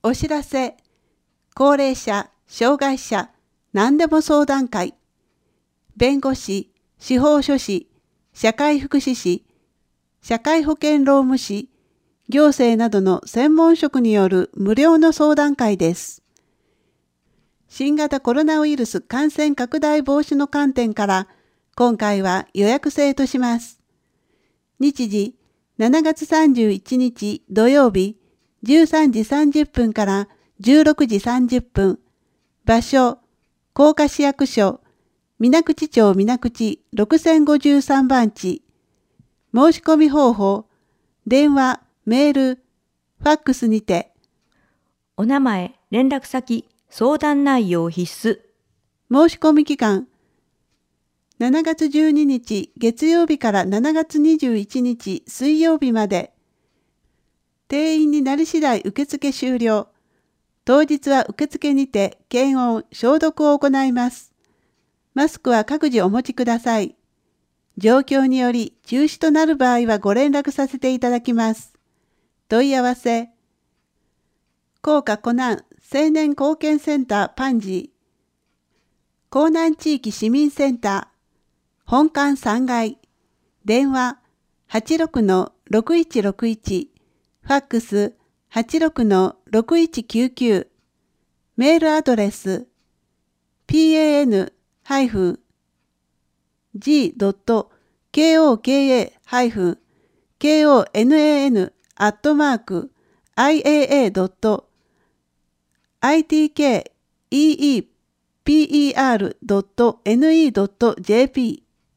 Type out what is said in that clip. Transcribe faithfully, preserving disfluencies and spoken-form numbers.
お知らせ、高齢者、障害者、何でも相談会、弁護士、司法書士、社会福祉士、社会保険労務士、行政などの専門職による無料の相談会です。新型コロナウイルス感染拡大防止の観点から、今回は予約制とします。日時、しちがつさんじゅういちにち土曜日、じゅうさんじさんじゅっぷんからじゅうろくじさんじゅっぷん。場所、甲賀市役所、水口町水口ろくせんごじゅうさんばんち。申し込み方法、電話、メール、ファックスにて。 お名前、連絡先、相談内容必須。 申し込み期間、しちがつじゅうににち月曜日からしちがつにじゅういちにち水曜日まで。定員になり次第受付終了。当日は受付にて検温・消毒を行います。マスクは各自お持ちください。状況により中止となる場合はご連絡させていただきます。問い合わせ。甲賀湖南青年貢献センターパンジー。江南地域市民センター。本館さんがい。電話 はちろくのろくいちろくいち。ファックス はちろくのろくいちきゅうきゅう。メールアドレス ピーエーエヌ ジー ドット ケーオーケーエー ケーオーエヌエーエヌ アットマーク アイエーエー ドット アイティーケーイーイーピーイーアール ドット エヌイー ドット ジェーピー